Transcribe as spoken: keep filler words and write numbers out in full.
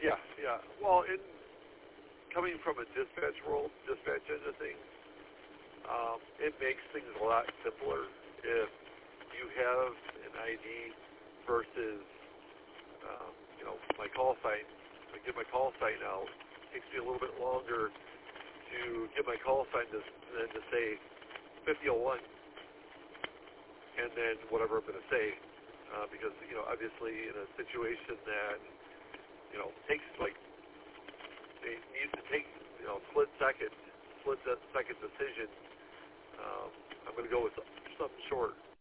Yeah, yeah. Well, in coming from a dispatch world, dispatch end of things, um, it makes things a lot simpler if you have an I D versus, um, you know, my call sign. I get my call sign out. It takes me a little bit longer to get my call sign to, than to say fifty oh one and then whatever I'm going to say. Uh, because, you know, obviously in a situation that, you know, takes like, it needs to take, you know, split second, split second decision, um, I'm going to go with something short.